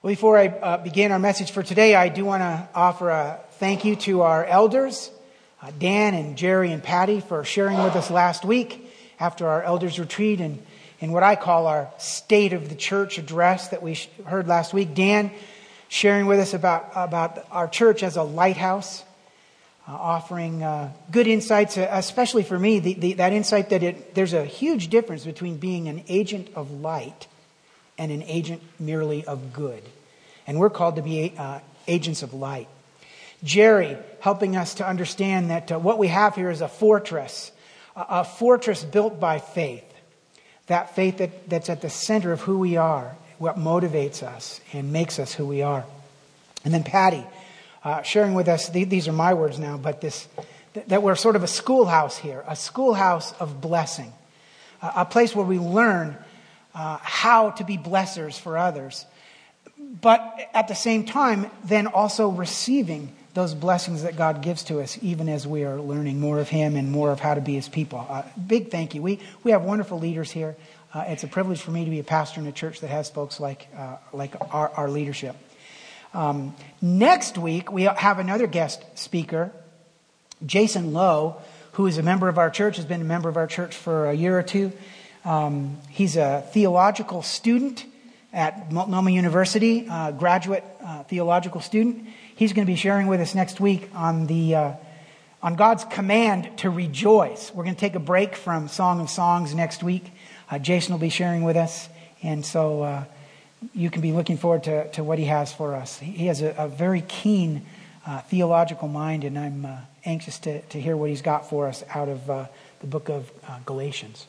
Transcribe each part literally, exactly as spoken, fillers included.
Well, before I uh, begin our message for today, I do want to offer a thank you to our elders, uh, Dan and Jerry and Patty, for sharing with us last week after our elders retreat and in what I call our State of the Church address that we sh- heard last week. Dan sharing with us about, about our church as a lighthouse, uh, offering uh, good insights, uh, especially for me, the, the, that insight that it, there's a huge difference between being an agent of light and an agent merely of good. And we're called to be uh, agents of light. Jerry helping us to understand that uh, what we have here is a fortress, a, a fortress built by faith. That faith that, that's at the center of who we are, what motivates us and makes us who we are. And then Patty uh, sharing with us, th- these are my words now, but this th- that we're sort of a schoolhouse here, a schoolhouse of blessing, uh, a place where we learn uh, how to be blessers for others. But at the same time, then also receiving those blessings that God gives to us, even as we are learning more of Him and more of how to be His people. Uh, big thank you. We we have wonderful leaders here. Uh, it's a privilege for me to be a pastor in a church that has folks like uh, like our, our leadership. Um, next week, we have another guest speaker, Jason Lowe, who is a member of our church, has been a member of our church for a year or two. Um, he's a theological student at Multnomah University, uh, graduate uh, theological student. He's going to be sharing with us next week on the uh, on God's command to rejoice. We're going to take a break from Song of Songs next week. Uh, Jason will be sharing with us, and so uh, you can be looking forward to, to what he has for us. He has a, a very keen uh, theological mind, and I'm uh, anxious to, to hear what he's got for us out of uh, the book of uh, Galatians.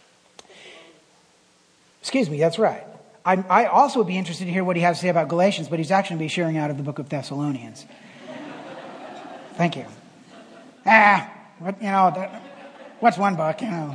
Excuse me, that's right. I, I also would be interested to hear what he has to say about Galatians, but he's actually going to be sharing out of the book of Thessalonians. Thank you. Ah, what, you know, that, what's one book, you know?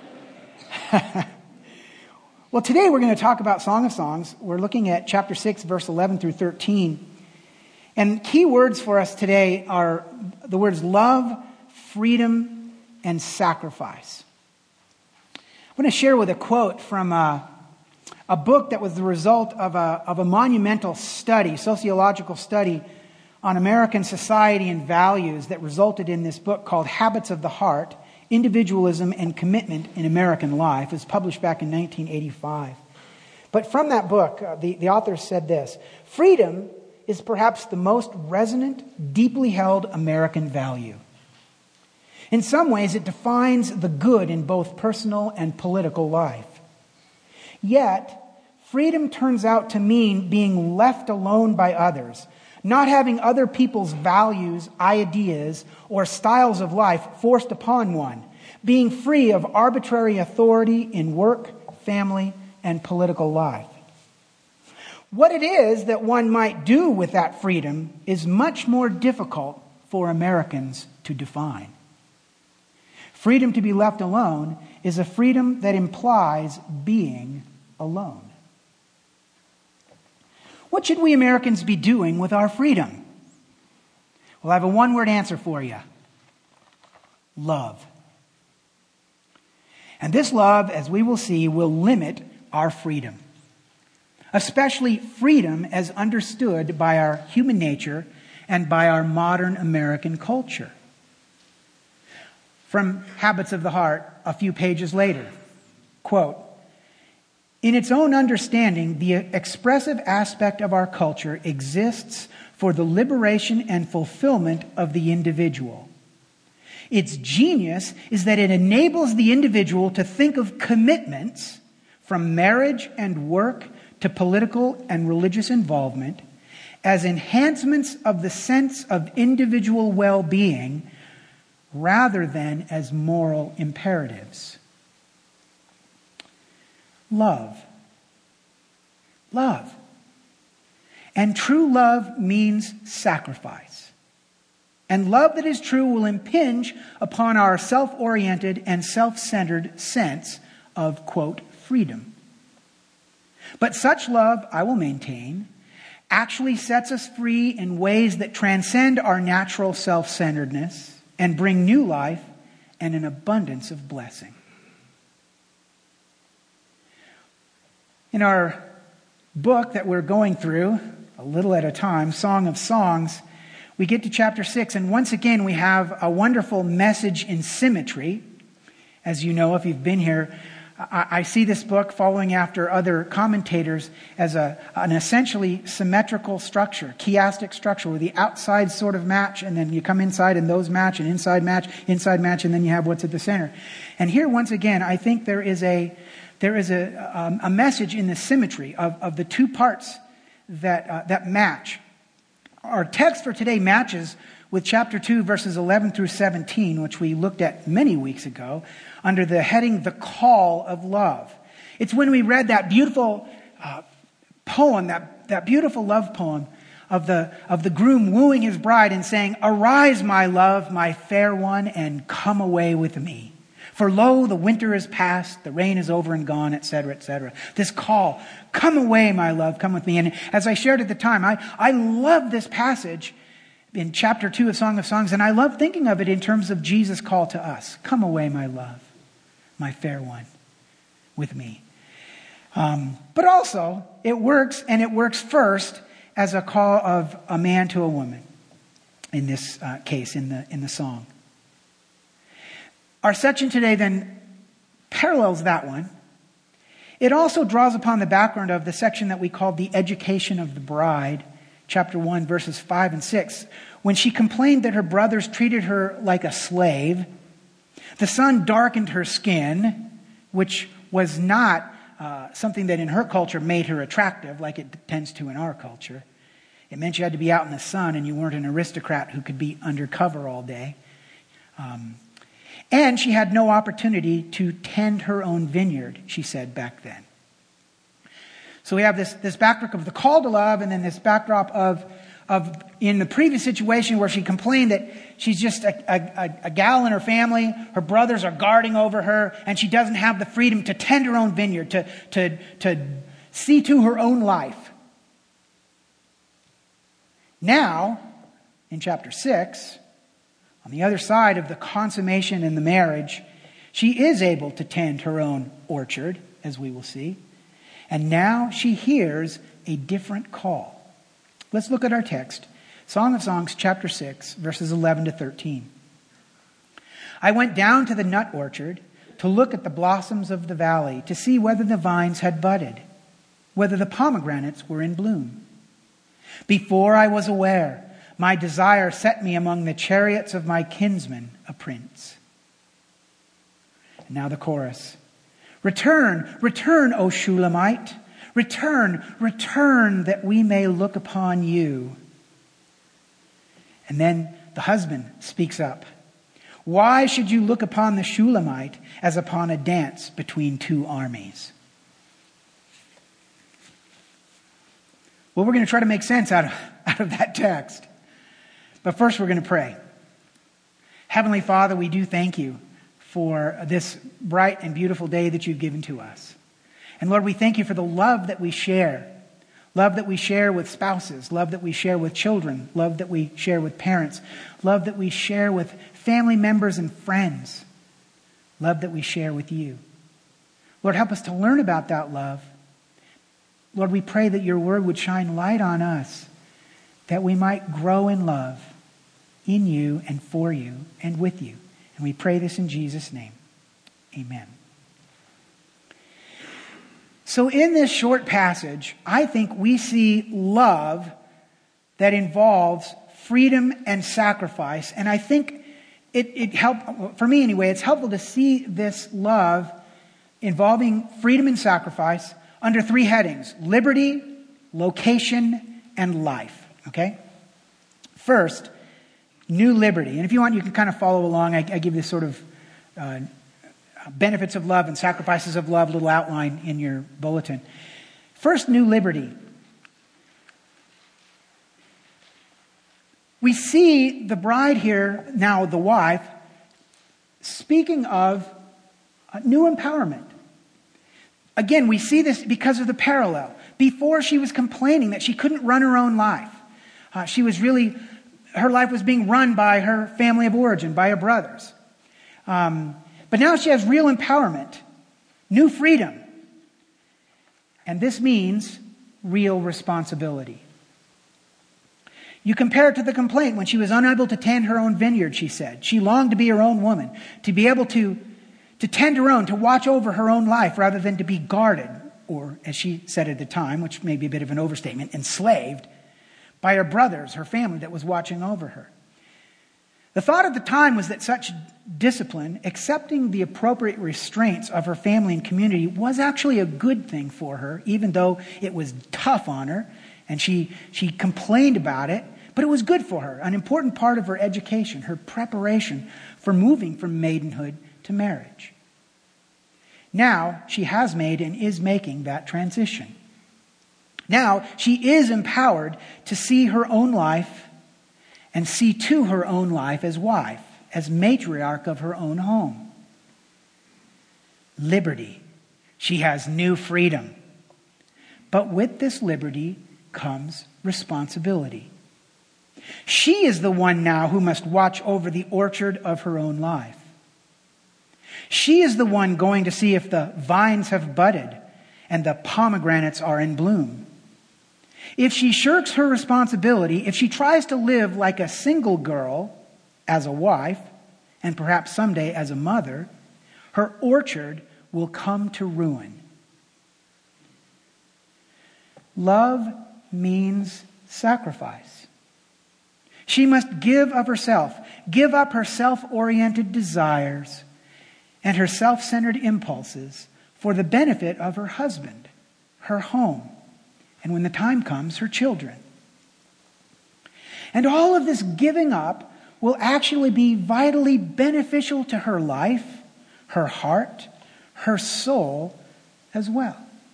Well, today we're going to talk about Song of Songs. We're looking at chapter six, verse eleven through thirteen. And key words for us today are the words love, freedom, and sacrifice. I'm going to share with a quote from a, a book that was the result of a, of a monumental study, sociological study on American society and values that resulted in this book called Habits of the Heart, Individualism and Commitment in American Life. It was published back in nineteen eighty-five. But from that book, uh, the, the author said this: freedom is perhaps the most resonant, deeply held American value. In some ways, it defines the good in both personal and political life. Yet, freedom turns out to mean being left alone by others, not having other people's values, ideas, or styles of life forced upon one, being free of arbitrary authority in work, family, and political life. What it is that one might do with that freedom is much more difficult for Americans to define. Freedom to be left alone is a freedom that implies being alone. What should we Americans be doing with our freedom? Well, I have a one-word answer for you. Love. And this love, as we will see, will limit our freedom. Especially freedom as understood by our human nature and by our modern American culture. From Habits of the Heart, a few pages later, quote, "In its own understanding, the expressive aspect of our culture exists for the liberation and fulfillment of the individual. Its genius is that it enables the individual to think of commitments, from marriage and work to political and religious involvement, as enhancements of the sense of individual well-being rather than as moral imperatives." Love. Love. And true love means sacrifice. And love that is true will impinge upon our self-oriented and self-centered sense of, quote, freedom. But such love, I will maintain, actually sets us free in ways that transcend our natural self-centeredness and bring new life and an abundance of blessing. In our book that we're going through, a little at a time, Song of Songs, we get to chapter six, and once again we have a wonderful message in symmetry. As you know, if you've been here, I, I see this book following after other commentators as a, an essentially symmetrical structure, chiastic structure, where the outside sort of match, and then you come inside and those match, and inside match, inside match, and then you have what's at the center. And here, once again, I think there is a there is a, um, a message in the symmetry of, of the two parts that uh, that match. Our text for today matches with chapter two, verses eleven through seventeen, which we looked at many weeks ago, under the heading, The Call of Love. It's when we read that beautiful uh, poem, that, that beautiful love poem of the, of the groom wooing his bride and saying, "Arise, my love, my fair one, and come away with me. For lo, the winter is past, the rain is over and gone," et cetera, et cetera. This call, "Come away, my love, come with me." And as I shared at the time, I, I love this passage in chapter two of Song of Songs, and I love thinking of it in terms of Jesus' call to us. "Come away, my love, my fair one, with me." Um, but also, it works, and it works first as a call of a man to a woman, in this uh, case, in the in the song. Our section today then parallels that one. It also draws upon the background of the section that we called the education of the bride, chapter one, verses five and six, when she complained that her brothers treated her like a slave. The sun darkened her skin, which was not uh, something that in her culture made her attractive like it tends to in our culture. It meant you had to be out in the sun and you weren't an aristocrat who could be undercover all day. Um, and she had no opportunity to tend her own vineyard, she said back then. So we have this, this backdrop of the call to love, and then this backdrop of, of in the previous situation where she complained that she's just a, a, a gal in her family, her brothers are guarding over her, and she doesn't have the freedom to tend her own vineyard, to, to, to see to her own life. Now, in chapter six, on the other side of the consummation in the marriage, she is able to tend her own orchard, as we will see. And now she hears a different call. Let's look at our text. Song of Songs, chapter six, verses eleven to thirteen. "I went down to the nut orchard to look at the blossoms of the valley, to see whether the vines had budded, whether the pomegranates were in bloom. Before I was aware, my desire set me among the chariots of my kinsman, a prince." And now the chorus. "Return, return, O Shulamite. Return, return, that we may look upon you." And then the husband speaks up. "Why should you look upon the Shulamite as upon a dance between two armies?" Well, we're going to try to make sense out of, out of that text. But first we're going to pray. Heavenly Father, we do thank you for this bright and beautiful day that you've given to us. And Lord, we thank you for the love that we share. Love that we share with spouses. Love that we share with children. Love that we share with parents. Love that we share with family members and friends. Love that we share with you. Lord, help us to learn about that love. Lord, we pray that your word would shine light on us, that we might grow in love in you and for you and with you. And we pray this in Jesus' name. Amen. So in this short passage, I think we see love that involves freedom and sacrifice. And I think it, it helped, for me anyway, it's helpful to see this love involving freedom and sacrifice under three headings: liberty, location, and life. Okay? First, new liberty. And if you want, you can kind of follow along. I, I give this sort of uh, benefits of love and sacrifices of love little outline in your bulletin. First, new liberty. We see the bride here, now the wife, speaking of new empowerment. Again, we see this because of the parallel. Before, she was complaining that she couldn't run her own life. Uh, she was really, her life was being run by her family of origin, by her brothers. Um, but now she has real empowerment, new freedom. And this means real responsibility. You compare it to the complaint when she was unable to tend her own vineyard, she said. She longed to be her own woman, to be able to, to tend her own, to watch over her own life rather than to be guarded, or as she said at the time, which may be a bit of an overstatement, enslaved by her brothers, her family that was watching over her. The thought at the time was that such discipline, accepting the appropriate restraints of her family and community, was actually a good thing for her, even though it was tough on her, and she, she complained about it, but it was good for her, an important part of her education, her preparation for moving from maidenhood to marriage. Now she has made and is making that transition. Now she is empowered to see her own life and see to her own life as wife, as matriarch of her own home. Liberty. She has new freedom. But with this liberty comes responsibility. She is the one now who must watch over the orchard of her own life. She is the one going to see if the vines have budded and the pomegranates are in bloom. If she shirks her responsibility, if she tries to live like a single girl as a wife, and perhaps someday as a mother, her orchard will come to ruin. Love means sacrifice. She must give of herself, give up her self-oriented desires and her self-centered impulses for the benefit of her husband, her home, and when the time comes, her children. And all of this giving up will actually be vitally beneficial to her life, her heart, her soul as well.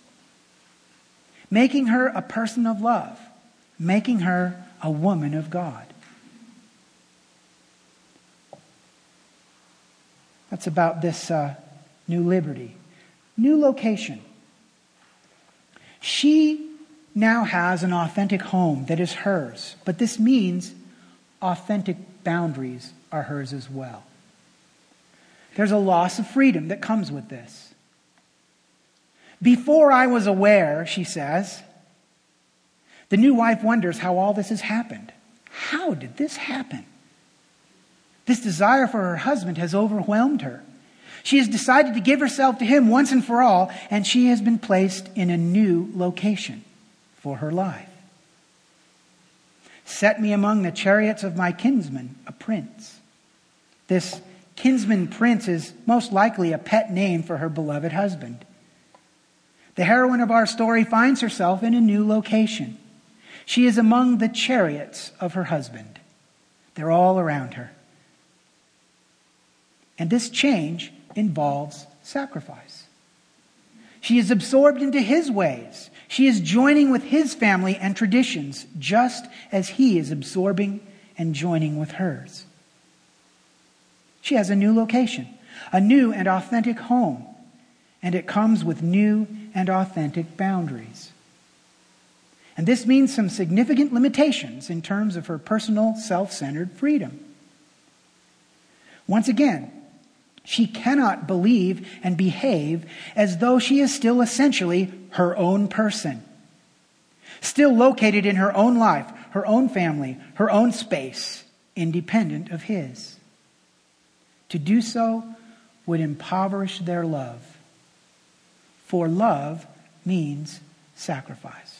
Making her a person of love, making her a woman of God. That's about this uh, new liberty. New location. She now has an authentic home that is hers, but this means authentic boundaries are hers as well. There's a loss of freedom that comes with this. Before I was aware, she says, the new wife wonders how all this has happened. How did this happen? This desire for her husband has overwhelmed her. She has decided to give herself to him once and for all, and she has been placed in a new location for her life. Set me among the chariots of my kinsman, a prince. This kinsman prince is most likely a pet name for her beloved husband. The heroine of our story finds herself in a new location. She is among the chariots of her husband. They're all around her. And this change involves sacrifice. She is absorbed into his ways. She is joining with his family and traditions, just as he is absorbing and joining with hers. She has a new location, a new and authentic home, and it comes with new and authentic boundaries. And this means some significant limitations in terms of her personal, self-centered freedom. Once again, she cannot believe and behave as though she is still essentially her own person, still located in her own life, her own family, her own space, independent of his. To do so would impoverish their love, for love means sacrifice.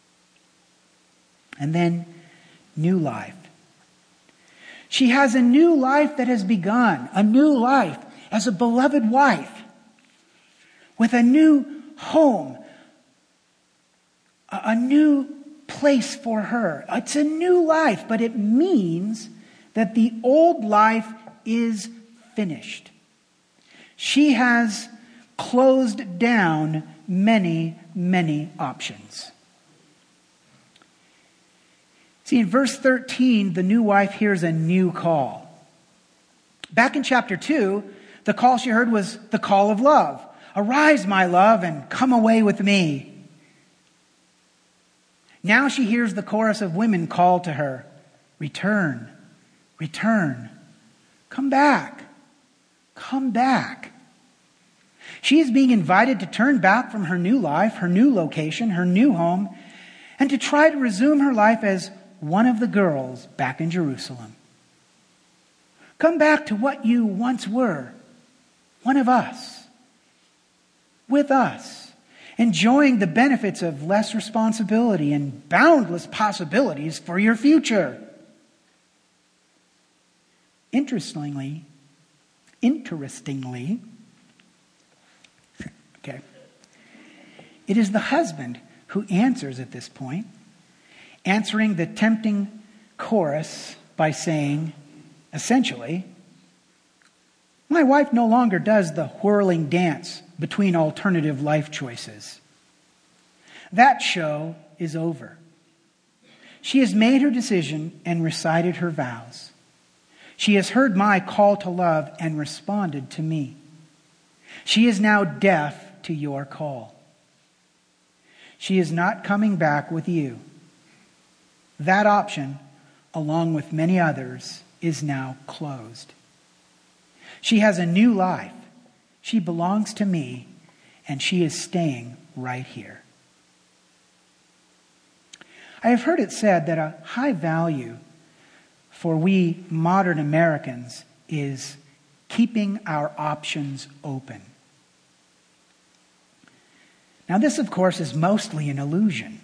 And then, new life. She has a new life that has begun, a new life as a beloved wife, with a new home, a new place for her. It's a new life, but it means that the old life is finished. She has closed down many, many options. See, in verse thirteen, the new wife hears a new call. Back in chapter two, the call she heard was the call of love. Arise, my love, and come away with me. Now she hears the chorus of women call to her, return, return, come back, come back. She is being invited to turn back from her new life, her new location, her new home, and to try to resume her life as one of the girls back in Jerusalem. Come back to what you once were, one of us, with us, enjoying the benefits of less responsibility and boundless possibilities for your future. Interestingly, interestingly, okay, it is the husband who answers at this point, answering the tempting chorus by saying, essentially, my wife no longer does the whirling dance between alternative life choices. That show is over. She has made her decision and recited her vows. She has heard my call to love and responded to me. She is now deaf to your call. She is not coming back with you. That option, along with many others, is now closed. She has a new life. She belongs to me, and she is staying right here. I have heard it said that a high value for we modern Americans is keeping our options open. Now, this, of course, is mostly an illusion.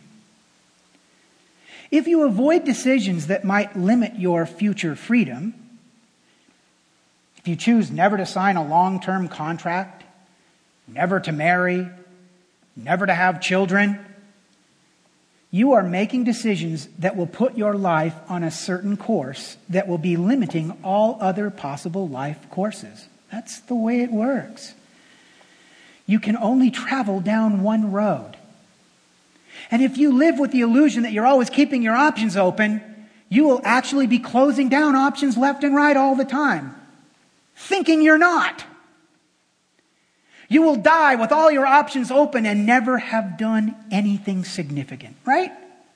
If you avoid decisions that might limit your future freedom, if you choose never to sign a long-term contract, never to marry, never to have children, you are making decisions that will put your life on a certain course that will be limiting all other possible life courses. That's the way it works. You can only travel down one road. And if you live with the illusion that you're always keeping your options open, you will actually be closing down options left and right all the time, thinking you're not. You will die with all your options open and never have done anything significant, right?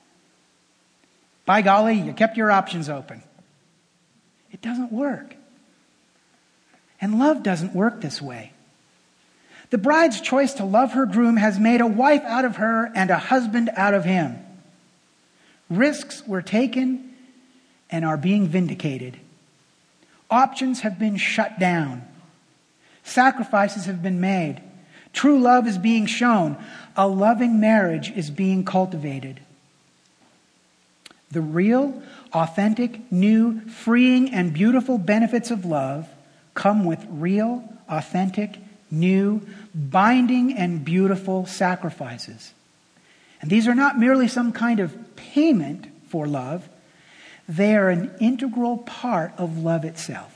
By golly, you kept your options open. It doesn't work. And love doesn't work this way. The bride's choice to love her groom has made a wife out of her and a husband out of him. Risks were taken and are being vindicated. Options have been shut down. Sacrifices have been made. True love is being shown. A loving marriage is being cultivated. The real, authentic, new, freeing, and beautiful benefits of love come with real, authentic, new, binding, and beautiful sacrifices. And these are not merely some kind of payment for love. They are an integral part of love itself.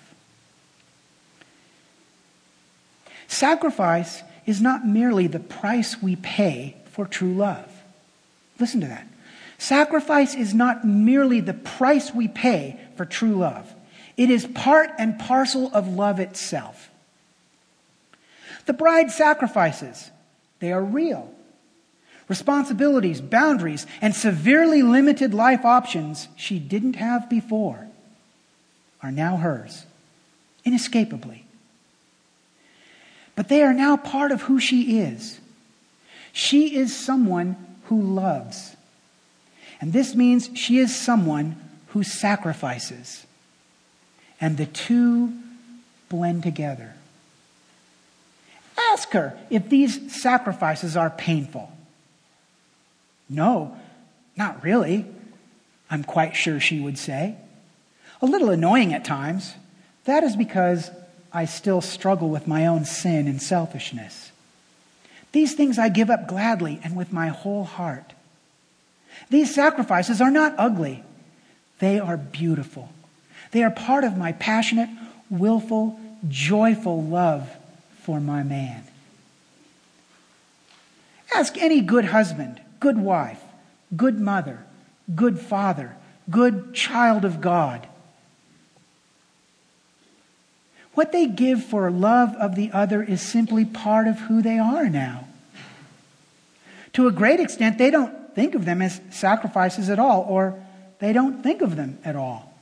Sacrifice is not merely the price we pay for true love. Listen to that. Sacrifice is not merely the price we pay for true love. It is part and parcel of love itself. The bride sacrifices. They are real. Responsibilities, boundaries, and severely limited life options she didn't have before are now hers, inescapably. But they are now part of who she is. She is someone who loves. And this means she is someone who sacrifices. And the two blend together. Ask her if these sacrifices are painful. No, not really, I'm quite sure she would say. A little annoying at times. That is because I still struggle with my own sin and selfishness. These things I give up gladly and with my whole heart. These sacrifices are not ugly. They are beautiful. They are part of my passionate, willful, joyful love for my man. Ask any good husband, good wife, good mother, good father, good child of God. What they give for love of the other is simply part of who they are now. To a great extent, they don't think of them as sacrifices at all, or they don't think of them at all.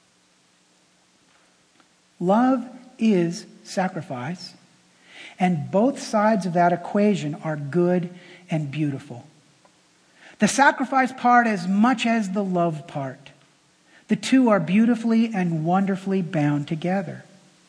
Love is sacrifice, and both sides of that equation are good and beautiful. The sacrifice part as much as the love part. The two are beautifully and wonderfully bound together.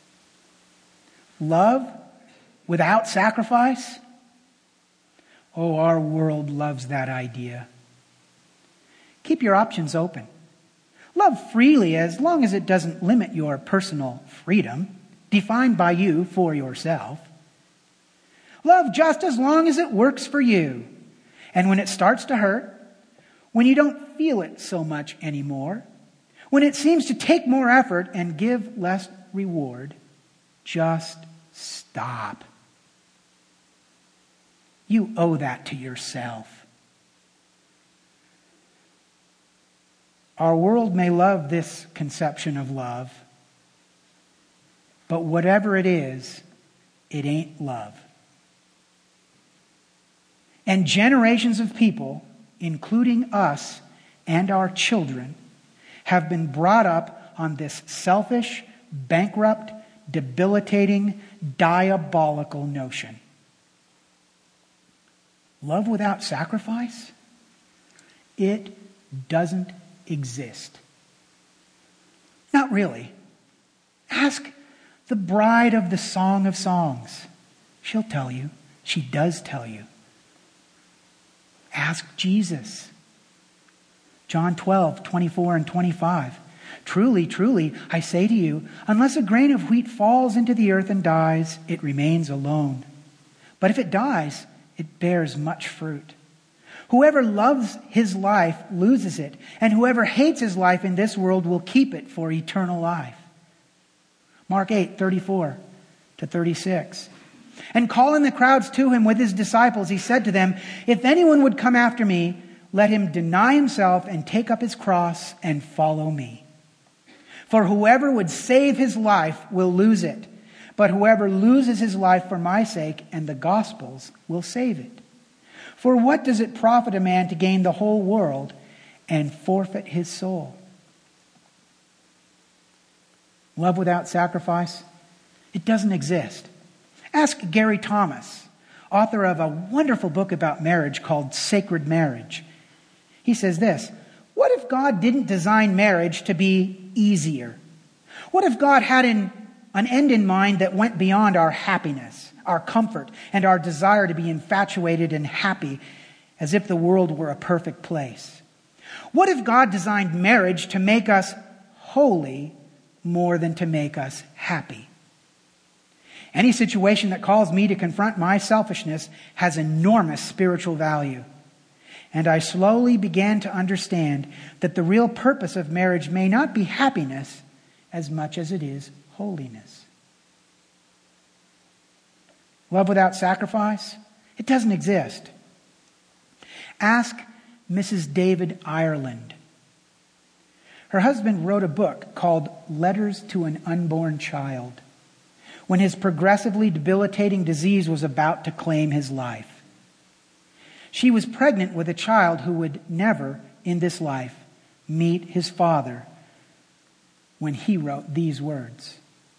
Love without sacrifice? Oh, our world loves that idea. Keep your options open. Love freely as long as it doesn't limit your personal freedom, defined by you for yourself. Love just as long as it works for you. And when it starts to hurt, when you don't feel it so much anymore, when it seems to take more effort and give less reward, just stop. You owe that to yourself. Our world may love this conception of love, but whatever it is, it ain't love. And generations of people, including us and our children, have been brought up on this selfish, bankrupt, debilitating, diabolical notion. Love without sacrifice? It doesn't exist. Not really. Ask the bride of the Song of Songs. She'll tell you. She does tell you. Ask Jesus. John twelve, twenty-four and twenty-five. Truly, truly, I say to you, unless a grain of wheat falls into the earth and dies, it remains alone. But if it dies, it bears much fruit. Whoever loves his life loses it, and whoever hates his life in this world will keep it for eternal life. Mark eight, thirty-four to thirty-six. And calling the crowds to him with his disciples, he said to them, if anyone would come after me, let him deny himself and take up his cross and follow me. For whoever would save his life will lose it, but whoever loses his life for my sake and the gospel's will save it. For what does it profit a man to gain the whole world and forfeit his soul? Love without sacrifice? It doesn't exist. Ask Gary Thomas, author of a wonderful book about marriage called Sacred Marriage. He says this, what if God didn't design marriage to be easier? What if God had an, an end in mind that went beyond our happiness, our comfort, and our desire to be infatuated and happy as if the world were a perfect place? What if God designed marriage to make us holy more than to make us happy? Any situation that calls me to confront my selfishness has enormous spiritual value. And I slowly began to understand that the real purpose of marriage may not be happiness as much as it is holiness. Love without sacrifice? It doesn't exist. Ask Missus David Ireland. Her husband wrote a book called Letters to an Unborn Child when his progressively debilitating disease was about to claim his life. She was pregnant with a child who would never, in this life, meet his father when he wrote these words.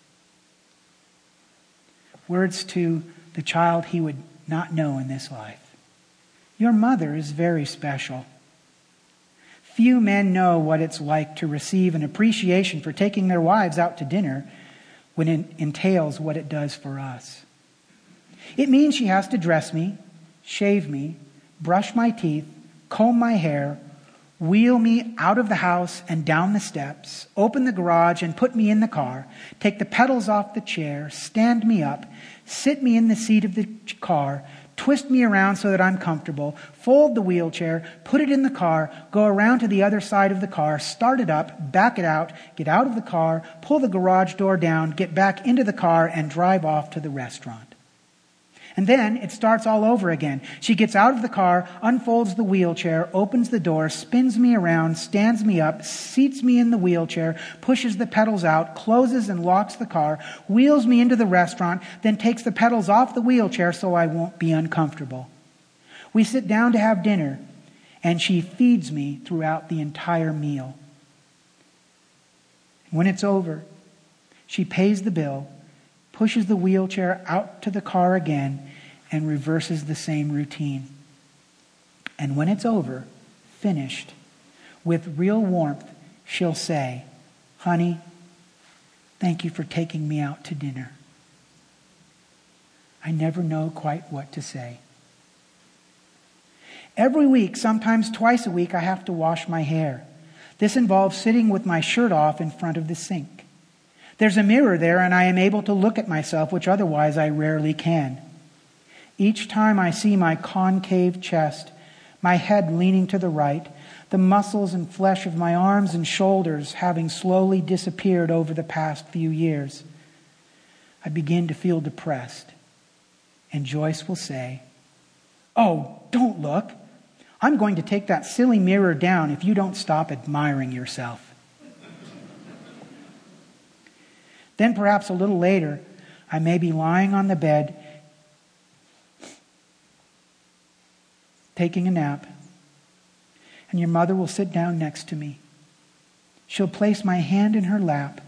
Words to the child he would not know in this life. Your mother is very special. Few men know what it's like to receive an appreciation for taking their wives out to dinner when it entails what it does for us. It means she has to dress me, shave me, brush my teeth, comb my hair, wheel me out of the house and down the steps, open the garage and put me in the car, take the pedals off the chair, stand me up, sit me in the seat of the car, twist me around so that I'm comfortable, fold the wheelchair, put it in the car, go around to the other side of the car, start it up, back it out, get out of the car, pull the garage door down, get back into the car, and drive off to the restaurant. And then it starts all over again. She gets out of the car, unfolds the wheelchair, opens the door, spins me around, stands me up, seats me in the wheelchair, pushes the pedals out, closes and locks the car, wheels me into the restaurant, then takes the pedals off the wheelchair so I won't be uncomfortable. We sit down to have dinner, and she feeds me throughout the entire meal. When it's over, she pays the bill, pushes the wheelchair out to the car again, and reverses the same routine. And when it's over, finished, with real warmth, she'll say, "Honey, thank you for taking me out to dinner." I never know quite what to say. Every week, sometimes twice a week, I have to wash my hair. This involves sitting with my shirt off in front of the sink. There's a mirror there, and I am able to look at myself, which otherwise I rarely can. Each time I see my concave chest, my head leaning to the right, the muscles and flesh of my arms and shoulders having slowly disappeared over the past few years, I begin to feel depressed. And Joyce will say, "Oh, don't look. I'm going to take that silly mirror down if you don't stop admiring yourself." Then perhaps a little later, I may be lying on the bed, taking a nap, and your mother will sit down next to me. She'll place my hand in her lap,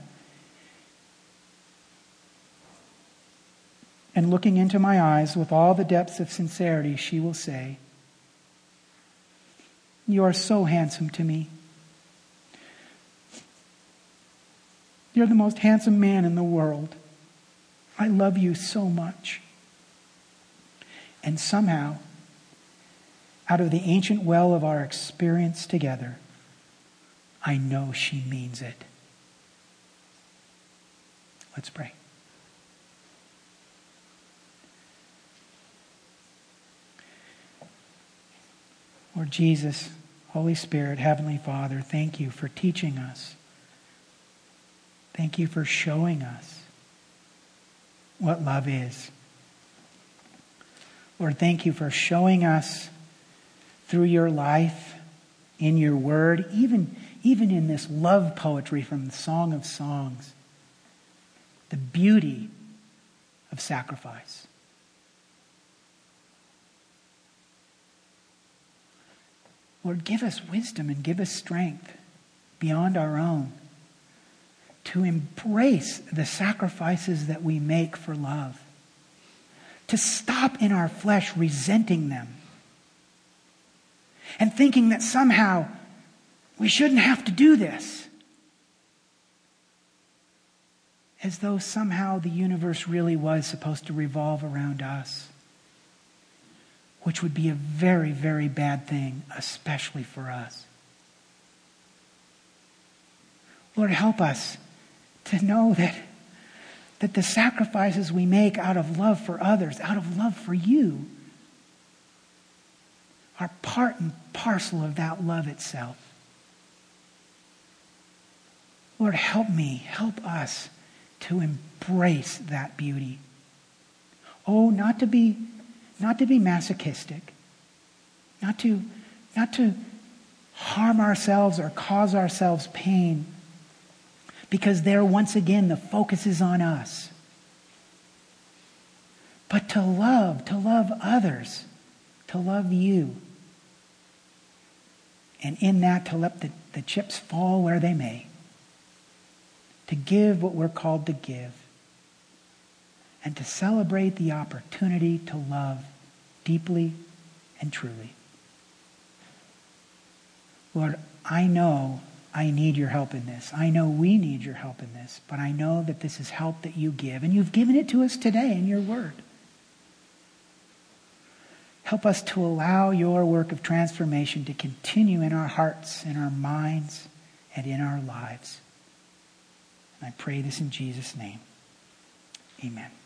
and looking into my eyes with all the depths of sincerity, she will say, "You are so handsome to me. You're the most handsome man in the world. I love you so much." And somehow, out of the ancient well of our experience together, I know she means it. Let's pray. Lord Jesus, Holy Spirit, Heavenly Father, thank you for teaching us. Thank you for showing us what love is. Lord, thank you for showing us through your life, in your word, even, even in this love poetry from the Song of Songs, the beauty of sacrifice. Lord, give us wisdom and give us strength beyond our own to embrace the sacrifices that we make for love, to stop in our flesh resenting them and thinking that somehow we shouldn't have to do this, as though somehow the universe really was supposed to revolve around us, which would be a very, very bad thing, especially for us. Lord, help us to know that, that the sacrifices we make out of love for others, out of love for you, are part and parcel of that love itself. Lord, help me, help us to embrace that beauty. Oh, not to be Not to be masochistic, not to, not to harm ourselves or cause ourselves pain, because there, once again, the focus is on us. But to love, to love others, to love you. And in that, to let the, the chips fall where they may. To give what we're called to give. And to celebrate the opportunity to love deeply and truly. Lord, I know I need your help in this. I know we need your help in this. But I know that this is help that you give. And you've given it to us today in your word. Help us to allow your work of transformation to continue in our hearts, in our minds, and in our lives. And I pray this in Jesus' name. Amen.